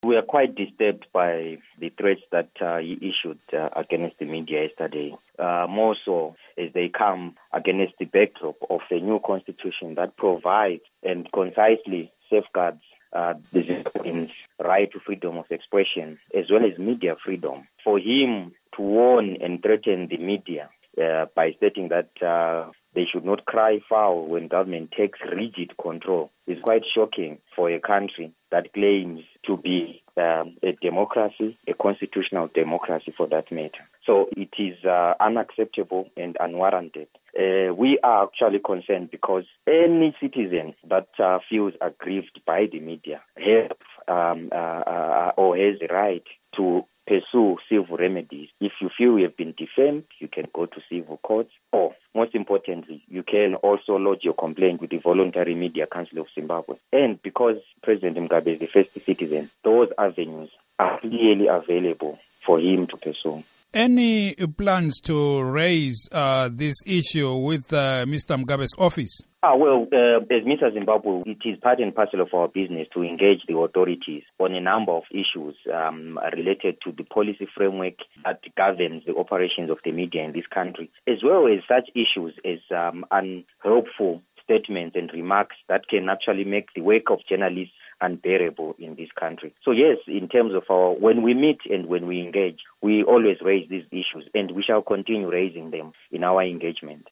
We are quite disturbed by the threats that he issued against the media yesterday, more so as they come against the backdrop of a new constitution that provides and concisely safeguards the Zimbabweans' right to freedom of expression as well as media freedom. For him to warn and threaten the media by stating that they should not cry foul when government takes rigid control is quite shocking for a country that claims to be a democracy, a constitutional democracy for that matter. So it is unacceptable and unwarranted. We are actually concerned because any citizen that feels aggrieved by the media has or has the right to pursue civil remedies. If you feel you have been defamed, you can go to civil courts, or most importantly, you can also lodge your complaint with the Voluntary Media Council of Zimbabwe. And because President Mugabe is the first citizen, those avenues are clearly available for him to pursue. Any plans to raise this issue with Mr. Mugabe's office? Well, as Mr. Zimbabwe, it is part and parcel of our business to engage the authorities on a number of issues related to the policy framework that governs the operations of the media in this country, as well as such issues as unhelpful statements and remarks that can actually make the work of journalists unbearable in this country. So yes, in terms of when we meet and when we engage, we always raise these issues, and we shall continue raising them in our engagement.